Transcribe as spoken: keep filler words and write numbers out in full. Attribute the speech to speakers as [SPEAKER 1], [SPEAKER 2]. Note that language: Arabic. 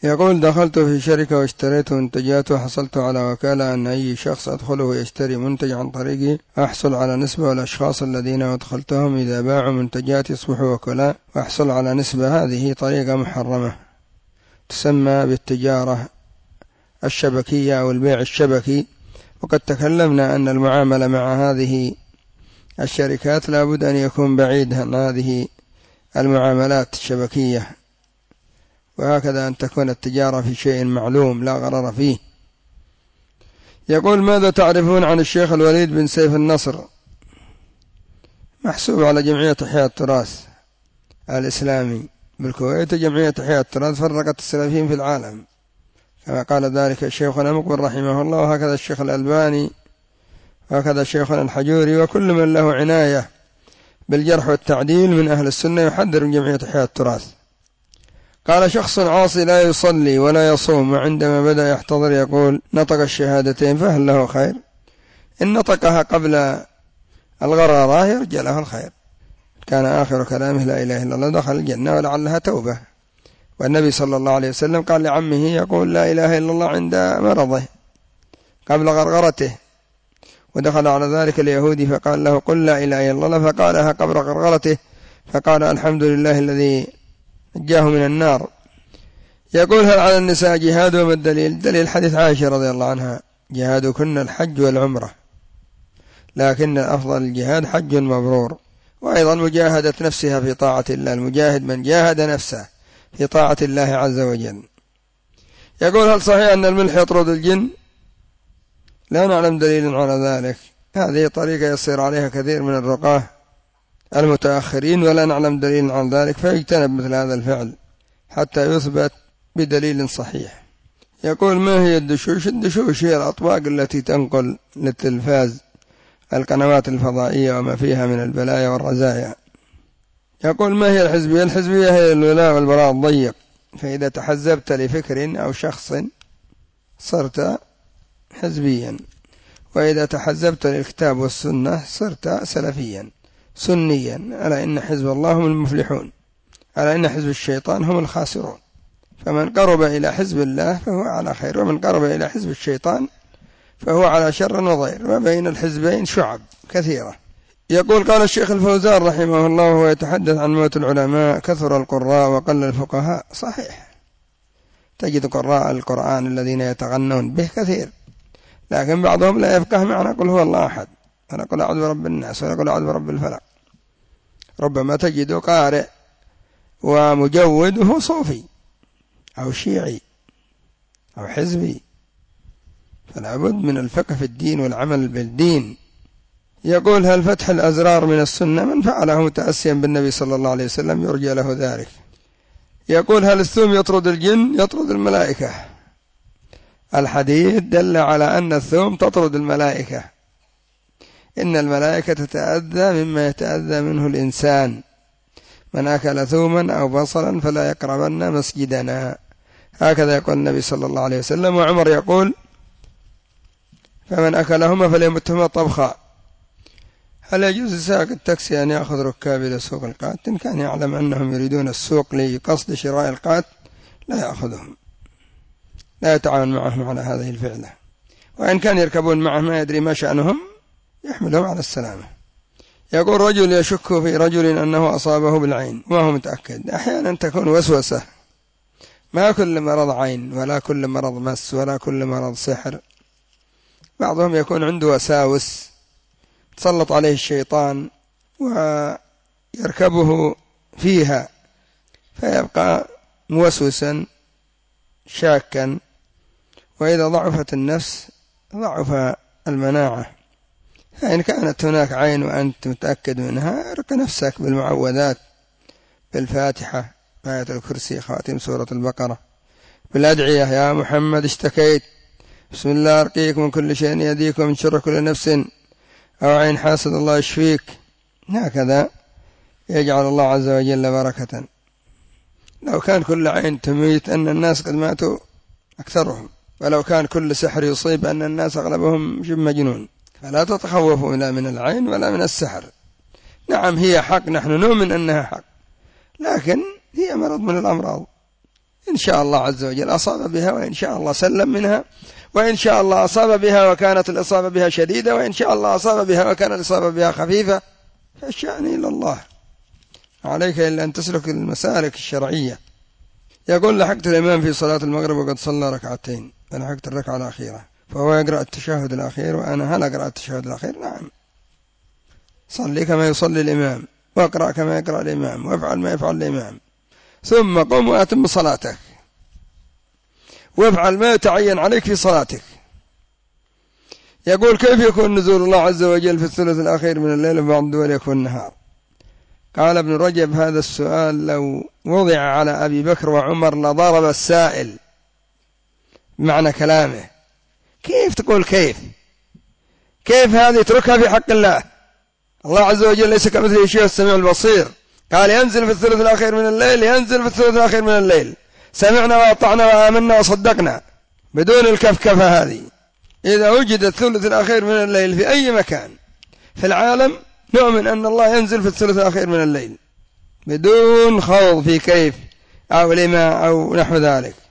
[SPEAKER 1] يقول دخلت في شركة واشتريت منتجات وحصلت على وكالة أن أي شخص أدخله يشتري منتج عن طريقي أحصل على نسبة، والأشخاص الذين أدخلتهم إذا باعوا منتجات يصبحوا وكلاء وأحصل على نسبة. هذه طريقة محرمة تسمى بالتجارة الشبكية أو البيع الشبكي. وقد تكلمنا أن المعاملة مع هذه الشركات لا بد أن يكون بعيد عن هذه المعاملات الشبكية، وهكذا أن تكون التجارة في شيء معلوم لا غرر فيه. يقول ماذا تعرفون عن الشيخ الوليد بن سيف النصر؟ محسوب على جمعية إحياء التراث الإسلامي بالكويت، وجمعية إحياء التراث فرقت السلفيين في العالم كما قال ذلك شيخنا مقبل رحمه الله، وهكذا الشيخ الألباني، وهكذا شيخنا الحجوري، وكل من له عناية بالجرح والتعديل من أهل السنة يحذر من جمعية إحياء التراث. قال شخص عاصي لا يصلي ولا يصوم، وعندما بدأ يحتضر يقول نطق الشهادتين فهل له خير؟ إن نطقها قبل الغرارة يرجى له الخير، كان آخر كلامه لا إله إلا الله دخل الجنة ولعلها توبة. والنبي صلى الله عليه وسلم قال لعمه يقول لا إله إلا الله عند مرضه قبل غرغرته، ودخل على ذلك اليهودي فقال له قل لا إله إلا الله فقالها قبل غرغرته فقال الحمد لله الذي نجاه من النار. يقول هل على النساء جهاد؟ وما الدليل؟ دليل حديث عائشة رضي الله عنها جهادكن الحج والعمرة، لكن الأفضل الجهاد حج مبرور. وأيضا مجاهدة نفسها في طاعة الله، المجاهد من جاهد نفسه في طاعة الله عز وجل. يقول هل صحيح أن الملح يطرد الجن؟ لا نعلم دليل على ذلك، هذه طريقة يصير عليها كثير من الرقاه المتأخرين ولا نعلم دليل عن ذلك، فيجتنب مثل هذا الفعل حتى يثبت بدليل صحيح. يقول ما هي الدشوش؟ الدشوش هي الأطباق التي تنقل للتلفاز القنوات الفضائية وما فيها من البلايا والرزايا. يقول ما هي الحزبية؟ الحزبية هي الولاء والبراء الضيق، فإذا تحزبت لفكر أو شخص صرت حزبيا، وإذا تحزبت للكتاب والسنة صرت سلفيا سنيا. ألا إن حزب الله هم المفلحون، ألا إن حزب الشيطان هم الخاسرون. فمن قرب إلى حزب الله فهو على خير، ومن قرب إلى حزب الشيطان فهو على شر وضير، وبين الحزبين شعب كثيرة. يقول قال الشيخ الفوزان رحمه الله وهو يتحدث عن موت العلماء كثر القراء وقل الفقهاء. صحيح، تجد قراء القرآن الذين يتغنون به كثير، لكن بعضهم لا يفقه معنى قل هو الله أحد، ولا قل أعوذ برب الناس، ولا قل أعوذ برب الفلق. ربما تجد قارئ ومجود وهو صوفي أو شيعي أو حزبي، فلا بد من الفقه في الدين والعمل بالدين. يقول هل فتح الأزرار من السنة؟ من فعله متأسيا بالنبي صلى الله عليه وسلم يرجى له ذلك. يقول هل الثوم يطرد الجن؟ يطرد الملائكة. الحديث دل على أن الثوم تطرد الملائكة، إن الملائكة تتأذى مما يتأذى منه الإنسان، من أكل ثوما أو بصلا فلا يقربن مسجدنا، هكذا يقول النبي صلى الله عليه وسلم. وعمر يقول فمن أكلهما فليمتهما طبخا. هل يجوز لسائق التاكسي أن يأخذ ركاب إلى سوق القات؟ إن كان يعلم أنهم يريدون السوق لقصد شراء القات لا يأخذهم، لا يتعاون معهم على هذه الفعلة، وإن كان يركبون معه ما يدري ما شأنهم يحملهم على السلامة. يقول رجل يشك في رجل أنه أصابه بالعين وهو متأكد. أحيانا تكون وسوسة، ما كل مرض عين ولا كل مرض مس ولا كل مرض سحر، بعضهم يكون عنده وساوس تسلط عليه الشيطان ويركبه فيها فيبقى موسوسا شاكا، وإذا ضعفت النفس ضعف المناعة. فإن كانت هناك عين وأنت متأكد منها ارك نفسك بالمعوذات، بالفاتحة، آية الكرسي، خاتم سورة البقرة، بالأدعية يا محمد اشتكيت، بسم الله أرقيك من كل شيء يديك ومن شر كل نفس أو عين حاسد الله يشفيك. هكذا يجعل الله عز وجل بركة. لو كان كل عين تميت أن الناس قد ماتوا أكثرهم، ولو كان كل سحر يصيب أن الناس أغلبهم مجنون. فلا تتخوفوا لا من العين ولا من السحر. نعم هي حق، نحن نؤمن أنها حق، لكن هي مرض من الأمراض إن شاء الله عز وجل أصاب بها، وإن شاء الله سلم منها، وإن شاء الله أصاب بها وكانت الإصابة بها شديدة، وإن شاء الله أصاب بها وكان الإصابة بها خفيفة، فالشأن إلى الله، عليك إلا أن تسلك المسالك الشرعية. يقول لحقت الإمام في صلاة المغرب وقد صلى ركعتين، فلحقت الركعة الأخيرة، فهو يقرأ التشهد الأخير وأنا هل أقرأ التشهد الأخير؟ نعم، صلي كما يصلي الإمام، واقرأ كما يقرأ الإمام، وافعل ما يفعل الإمام، ثم قم وأتم صلاتك، وافعل ما يتعين عليك في صلاتك. يقول كيف يكون نزول الله عز وجل في الثلث الأخير من الليل وبعض الدول يكون النهار؟ قال ابن رجب هذا السؤال لو وضع على أبي بكر وعمر لضرب السائل بمعنى كلامه. كيف تقول كيف كيف هذه اتركها في حق الله؟ الله عز وجل ليس كمثله شيء، السميع البصير. قال ينزل في الثلث الأخير من الليل، ينزل في الثلث الأخير من الليل، سمعنا وأطعنا وآمنا وصدقنا، بدون الكفكفة هذه. إذا وجد الثلث الأخير من الليل في أي مكان في العالم نؤمن أن الله ينزل في الثلث الأخير من الليل بدون خوض في كيف أو لما أو نحو ذلك.